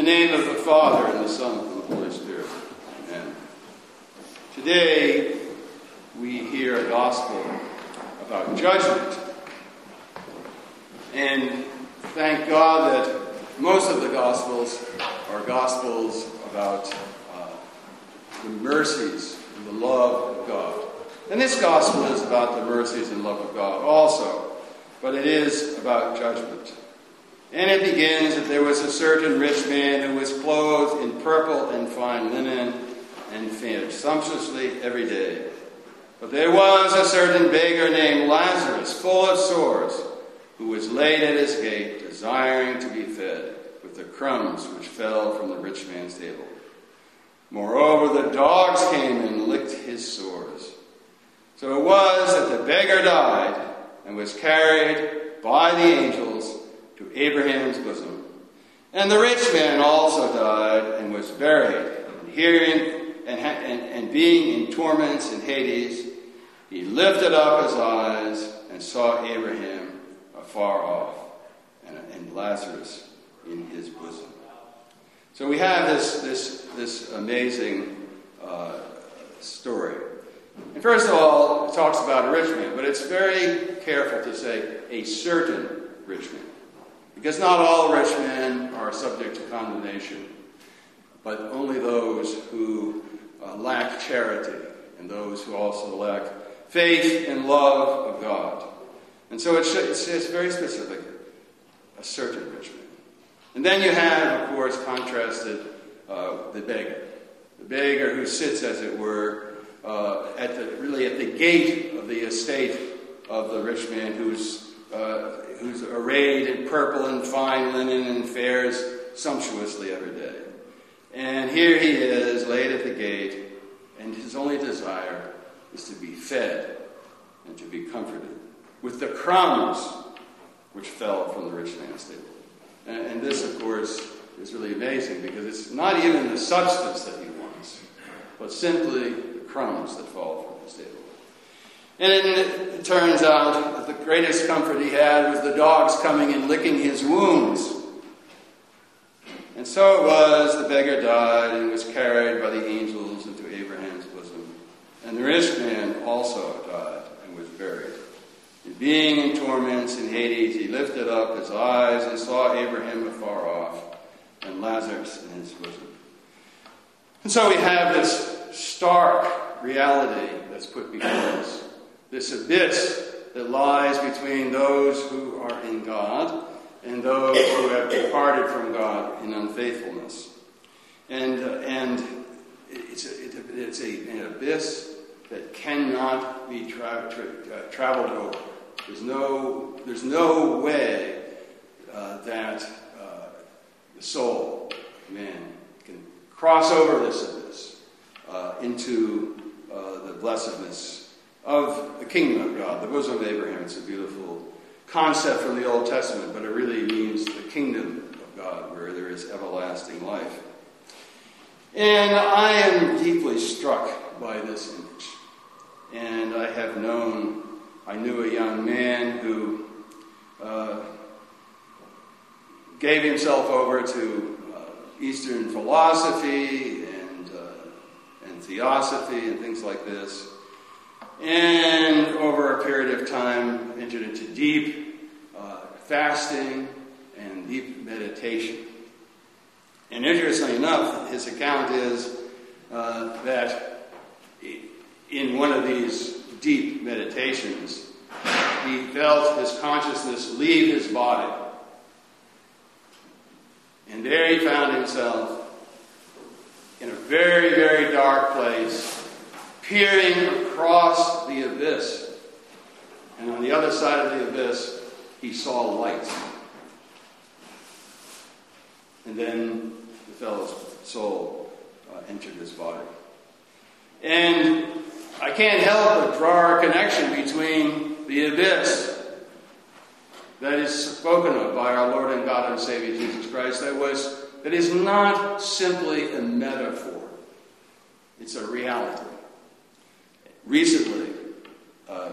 name of the Father, and the Son, and the Holy Spirit. Amen. Today, we hear a gospel about judgment. And thank God that most of the gospels are gospels about the mercies and the love of God. And this gospel is about the mercies and love of God also, but it is about judgment. And it begins that there was a certain rich man who was clothed in purple and fine linen and fed sumptuously every day. But there was a certain beggar named Lazarus, full of sores, who was laid at his gate, desiring to be fed with the crumbs which fell from the rich man's table. Moreover, the dogs came and licked his sores. So it was that the beggar died and was carried by the angels to Abraham's bosom. And the rich man also died and was buried. And hearing and being in torments in Hades, he lifted up his eyes and saw Abraham afar off, and Lazarus in his bosom. So we have this amazing story. And first of all, it talks about a rich man, but it's very careful to say a certain rich man. Because not all rich men are subject to condemnation, but only those who lack charity and those who also lack faith and love of God. And so it's very specific, a certain rich man. And then you have, of course, contrasted the beggar who sits, as it were, at the gate of the estate of the rich man who's arrayed in purple and fine linen and fares sumptuously every day. And here he is, laid at the gate, and his only desire is to be fed and to be comforted with the crumbs which fell from the rich man's table. And this, of course, is really amazing, because it's not even the substance that he wants, but simply the crumbs that fall from his table. And it turns out that the greatest comfort he had was the dogs coming and licking his wounds. And so it was, the beggar died and was carried by the angels into Abraham's bosom. And the rich man also died and was buried. And being in torments in Hades, he lifted up his eyes and saw Abraham afar off and Lazarus in his bosom. And so we have this stark reality that's put before us. This abyss that lies between those who are in God and those who have departed from God in unfaithfulness. And it's an abyss that cannot be traveled over. There's no way that the soul, man, can cross over this abyss into the blessedness of the kingdom of God, the bosom of Abraham. It's a beautiful concept from the Old Testament, but it really means the kingdom of God, where there is everlasting life. And I am deeply struck by this image. And I knew a young man who gave himself over to Eastern philosophy and theosophy and things like this. And over a period of time, entered into deep fasting and deep meditation. And interestingly enough, his account is that in one of these deep meditations, he felt his consciousness leave his body. And there he found himself in a very, very dark place, peering across the abyss. And on the other side of the abyss, he saw light. And then the fellow's soul entered his body. And I can't help but draw a connection between the abyss that is spoken of by our Lord and God and Savior Jesus Christ, that is not simply a metaphor. It's a reality. Recently, a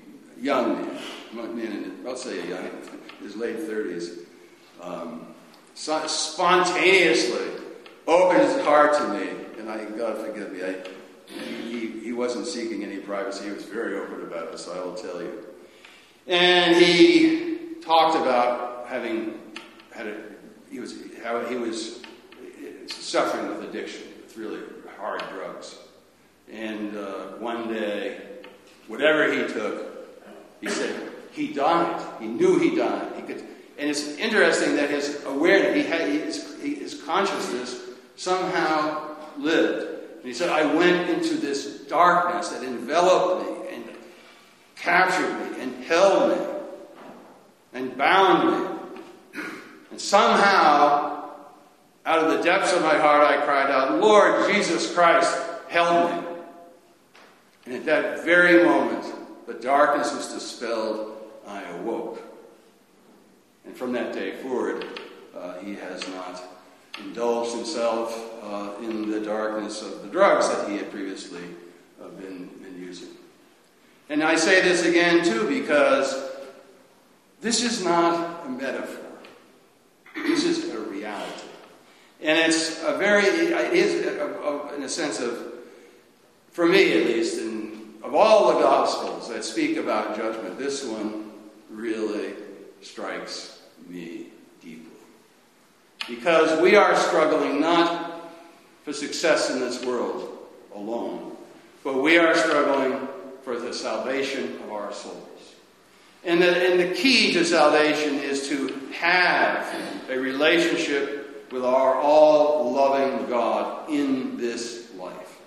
young man, I'll say a young, his late 30s, spontaneously opened his heart to me. And God forgive me, he wasn't seeking any privacy. He was very open about it, so I will tell you. And he talked about how he was suffering with addiction, with really hard drugs. And one day, whatever he took, he said he died. He knew he died. And it's interesting that his awareness, his consciousness somehow lived. And he said, I went into this darkness that enveloped me and captured me and held me and bound me. And somehow, out of the depths of my heart, I cried out, Lord Jesus Christ, help me. And at that very moment, the darkness was dispelled. I awoke. And from that day forward, he has not indulged himself in the darkness of the drugs that he had previously been using. And I say this again, too, because this is not a metaphor. This is a reality. And it is in a sense of, for me at least, of all the Gospels that speak about judgment, this one really strikes me deeply. Because we are struggling not for success in this world alone, but we are struggling for the salvation of our souls. And the key to salvation is to have a relationship with our all-loving God in this life.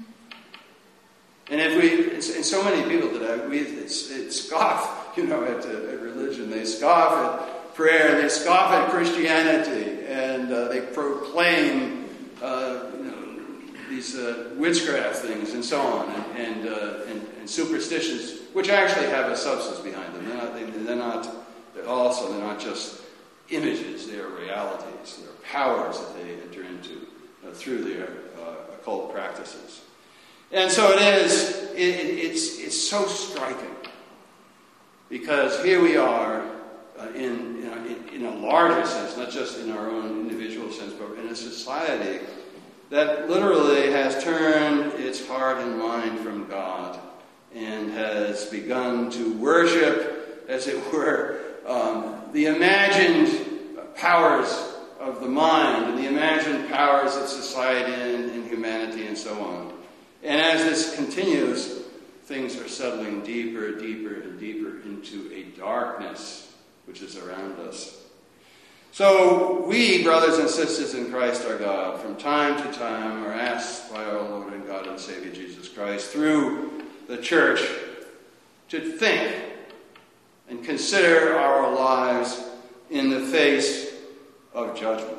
And and so many people today, scoff, at religion. They scoff at prayer. They scoff at Christianity, and they proclaim, these witchcraft things and so on, and superstitions, which actually have a substance behind them. They're not just images. They are realities. They are powers that they enter into through their occult practices. And so it's so striking, because here we are in a larger sense, not just in our own individual sense, but in a society that literally has turned its heart and mind from God and has begun to worship, as it were, the imagined powers of the mind and the imagined powers of society and humanity and so on. And as this continues, things are settling deeper, deeper, and deeper into a darkness which is around us. So we, brothers and sisters in Christ our God, from time to time are asked by our Lord and God and Savior Jesus Christ through the church to think and consider our lives in the face of judgment.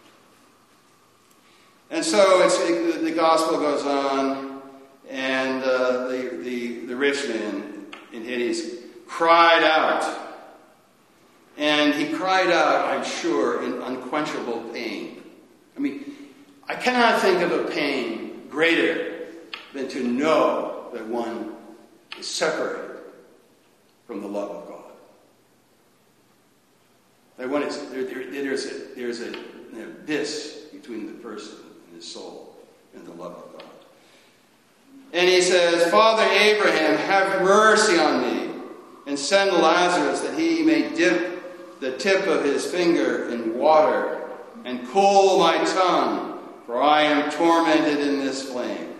And so the gospel goes on, and the rich man in Hades cried out. And he cried out, I'm sure, in unquenchable pain. I mean, I cannot think of a pain greater than to know that one is separated from the love of God. That one is, there's an abyss between the person and his soul and the love of God. And he says, Father Abraham, have mercy on me, and send Lazarus that he may dip the tip of his finger in water and cool my tongue, for I am tormented in this flame.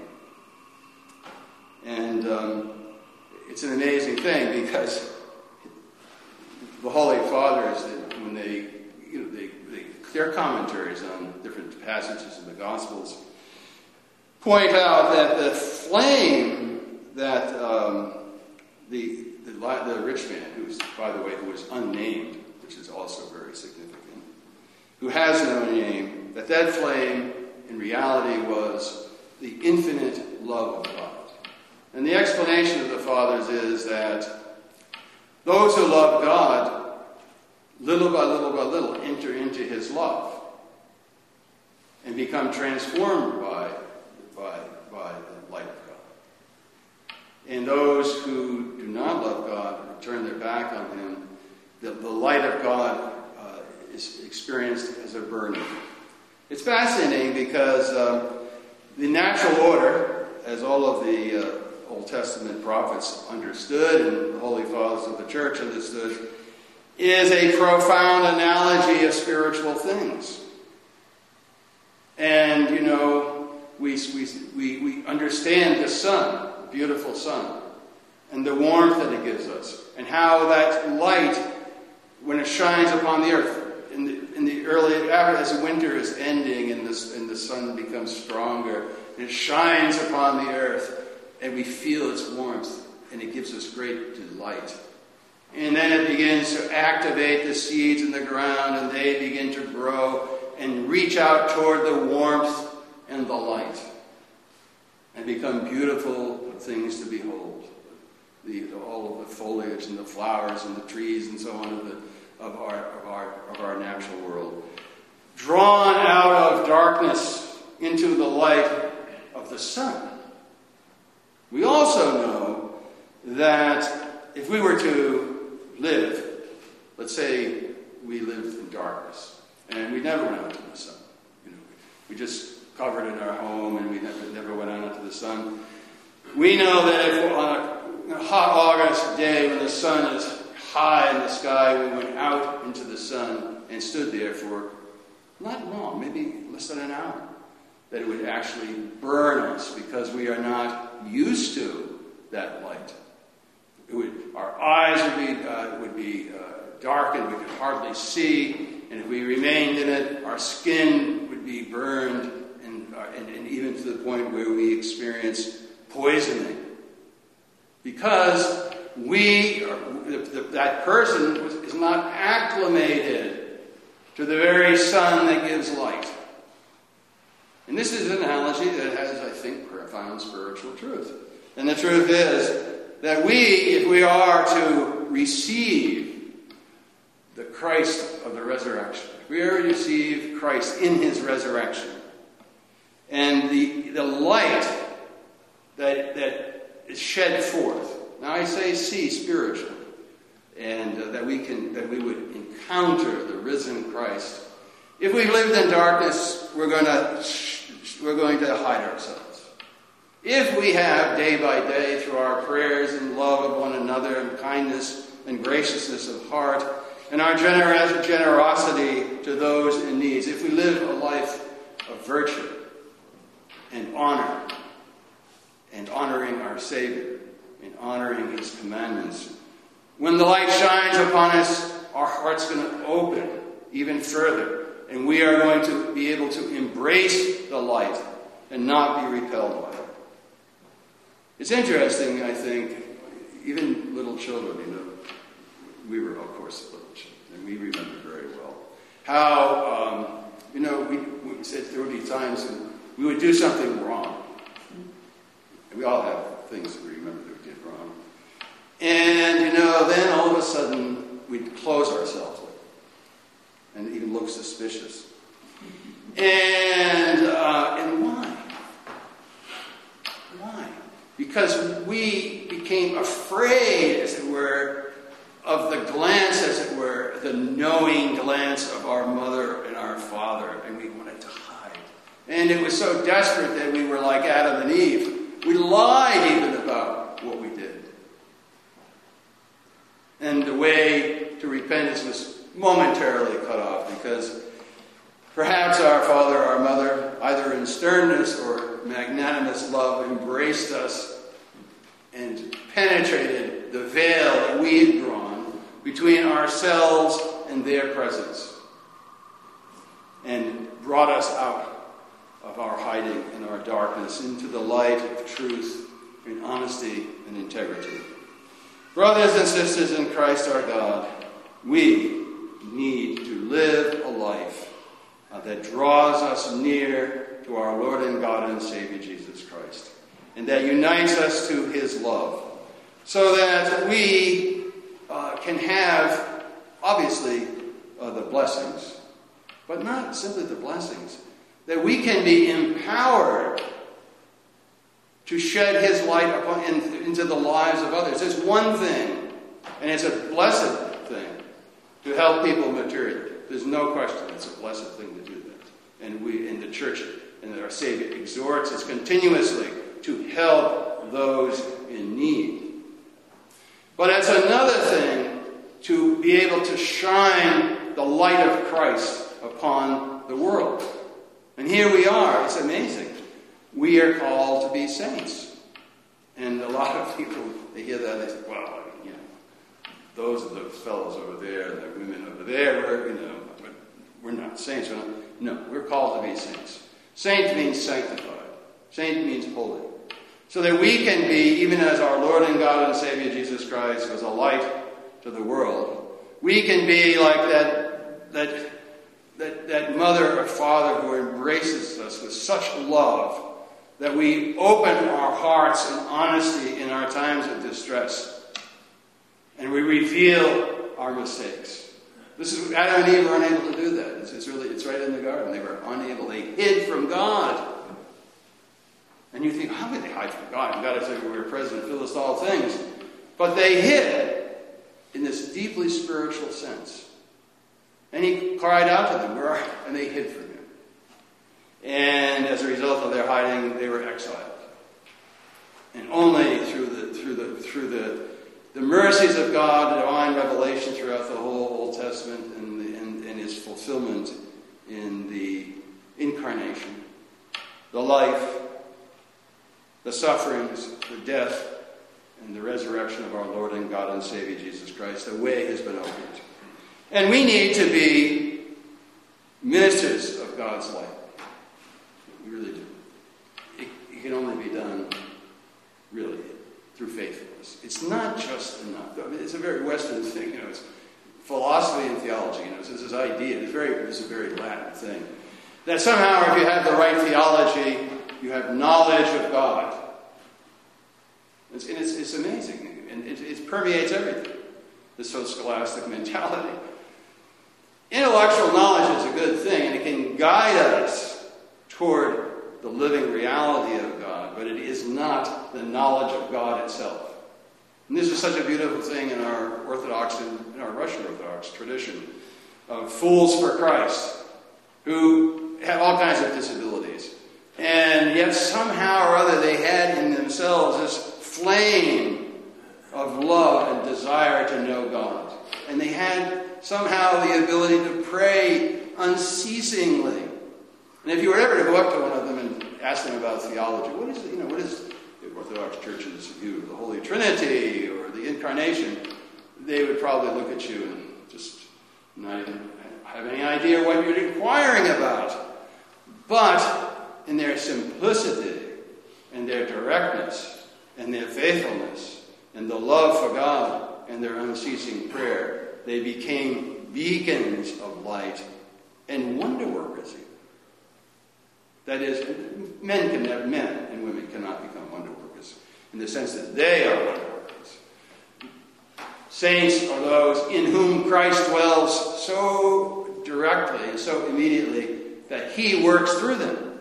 And it's an amazing thing, because the Holy Fathers, when their commentaries on different passages of the Gospels point out that the flame that the rich man, who's, by the way, who was unnamed, which is also very significant, who has no name, that flame in reality was the infinite love of God. And the explanation of the Fathers is that those who love God, little by little by little, enter into his love and become transformed by the light of God. And those who do not love God and turn their back on him, the light of God is experienced as a burning. It's fascinating because the natural order, as all of the Old Testament prophets understood and the Holy Fathers of the Church understood, is a profound analogy of spiritual things. And, you know, we understand the sun, the beautiful sun, and the warmth that it gives us, and how that light, when it shines upon the earth, in the early, as the winter is ending and the sun becomes stronger, it shines upon the earth, and we feel its warmth, and it gives us great delight. And then it begins to activate the seeds in the ground, and they begin to grow and reach out toward the warmth and the light, and become beautiful things to behold. All of the foliage and the flowers and the trees and so on of our natural world, drawn out of darkness into the light of the sun. We also know that if we were to live, let's say we lived in darkness and we never went out into the sun. You know, we just covered in our home and we never went out into the sun. We know that if on a hot August day when the sun is high in the sky, we went out into the sun and stood there for not long, maybe less than an hour, that it would actually burn us because we are not used to that light. Our eyes would be darkened, we could hardly see, and if we remained in it, our skin would be burned, and even to the point where we experience poisoning. Because that person is not acclimated to the very sun that gives light. And this is an analogy that has, I think, profound spiritual truth. And the truth is that if we are to receive the Christ of the resurrection, if we are to receive Christ in his resurrection, and the light that is shed forth, now I say see spiritually, and that we would encounter the risen Christ. If we lived in darkness, we're going to hide ourselves. If we have day by day, through our prayers and love of one another and kindness and graciousness of heart and our generosity to those in need, if we live a life of virtue and honor and honoring our Savior and honoring his commandments, when the light shines upon us, our heart's going to open even further, and we are going to be able to embrace the light and not be repelled by it. It's interesting, I think, even little children, we were, of course, little children, and we remember very well how, we said there would be times when we would do something wrong. And we all have things that we remember that we did wrong. And, then all of a sudden, we'd close ourselves up and even look suspicious. And why? Why? Because we became afraid, as it were, of the glance, as it were, the knowing glance of our mother and our father, and we wanted to hide. And it was so desperate that we were like Adam and Eve. We lied even about what we did. And the way to repentance was momentarily cut off because perhaps our father or our mother, either in sternness or magnanimous love, embraced us and penetrated the veil that we had drawn between ourselves and their presence and brought us out of our hiding and our darkness into the light of truth and honesty and integrity. Brothers and sisters in Christ our God, we need to live a life that draws us near to our Lord and God and Savior Jesus Christ, and that unites us to his love, so that we can have, obviously, the blessings, but not simply the blessings, that we can be empowered to shed his light into the lives of others. There's one thing, and it's a blessed thing, to help people materially. There's no question. It's a blessed thing to do that. And we, in the church, and our Savior exhorts us continuously to help those in need. But it's another thing to be able to shine the light of Christ upon the world. And here we are. It's amazing. We are called to be saints. And a lot of people, they hear that and they say, well, those are the fellows over there, the women over there, we're not saints. No, we're called to be saints. Saint means sanctified. Saint means holy. So that we can be, even as our Lord and God and Savior Jesus Christ was a light to the world, we can be like that mother or father who embraces us with such love that we open our hearts in honesty in our times of distress. And we reveal our mistakes. Adam and Eve were unable to do that. It's right in the garden. They were unable. They hid from God. And you think, how could they hide from God? And God said, we were present, fill us all things. But they hid in this deeply spiritual sense. And he cried out to them, where are you? And they hid from him. And as a result of their hiding, they were exiled. And only through the mercies of God, the divine revelation throughout the whole Old Testament and its fulfillment in the incarnation, the life, the sufferings, the death, and the resurrection of our Lord and God and Savior Jesus Christ, the way has been opened. And we need to be ministers of God's light. We really do. It can only be done, really, through faithfulness. It's not just enough. It's a very Western thing. It's philosophy and theology. It's this idea. It's a very Latin thing. That somehow, if you have the right theology, you have knowledge of God. It's amazing. And it permeates everything. This whole scholastic mentality. Intellectual knowledge is a good thing, and it can guide us toward the living reality of God, but it is not the knowledge of God itself. And this is such a beautiful thing in our Orthodox, in our Russian Orthodox tradition of fools for Christ, who have all kinds of disabilities. And yet somehow or other they had in themselves this flame of love and desire to know God. And they had somehow the ability to pray unceasingly. And if you were ever to go up to one of them and ask them about theology, what is the Orthodox Church's view of the Holy Trinity or the Incarnation, they would probably look at you and just not even have any idea what you're inquiring about. But in their simplicity and their directness and their faithfulness and the love for God and their unceasing prayer, they became beacons of light and wonder workers. That is, men and women cannot become wonder workers in the sense that they are wonder workers. Saints are those in whom Christ dwells so directly and so immediately that he works through them.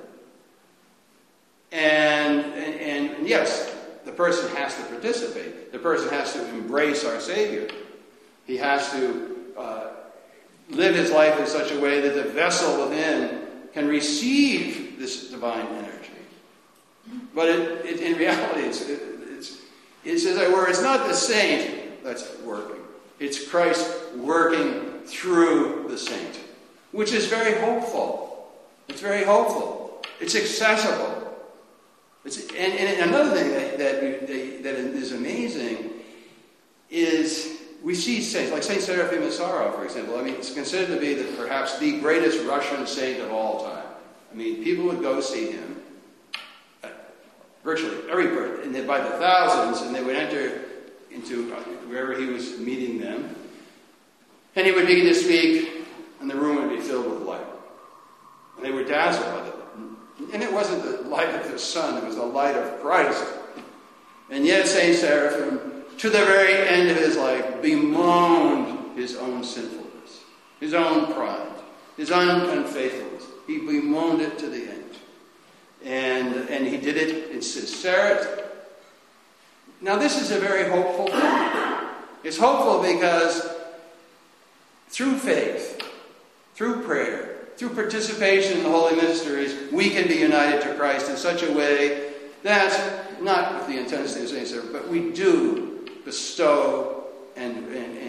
And yes, the person has to participate. The person has to embrace our Savior. He has to live his life in such a way that the vessel within can receive this divine energy. But in reality, it's as it were, it's not the saint that's working. It's Christ working through the saint, which is very hopeful. It's very hopeful. It's accessible. And another thing that is amazing is we see saints, like Saint Seraphim of Sarov, for example. I mean, it's considered to be perhaps the greatest Russian saint of all time. I mean, people would go see him, virtually every person, and by the thousands, and they would enter into wherever he was meeting them, and he would begin to speak, and the room would be filled with light. And they were dazzled by it. And it wasn't the light of the sun, it was the light of Christ. And yet Saint Seraphim, to the very end of his life, bemoaned his own sinfulness, his own pride, his own unfaithfulness. He bemoaned it to the end. And he did it in sincerity. Now this is a very hopeful thing. It's hopeful because through faith, through prayer, through participation in the holy mysteries, we can be united to Christ in such a way that, not with the intensity of St. Cyprian, but we do bestow and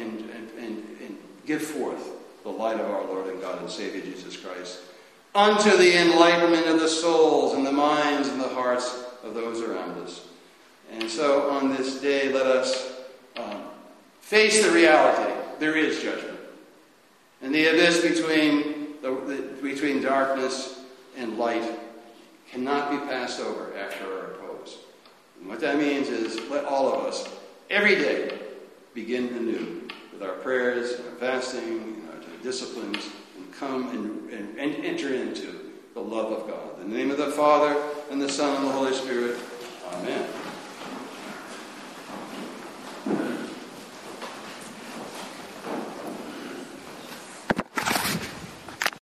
give forth the light of our Lord and God and Savior Jesus Christ unto the enlightenment of the souls and the minds and the hearts of those around us. And so on this day, let us face the reality. There is judgment. And the abyss between darkness and light cannot be passed over after our repose. And what that means is let all of us, every day, begin anew with our prayers, and our fasting, and our disciplines, and come and enter into the love of God. In the name of the Father, and the Son, and the Holy Spirit. Amen.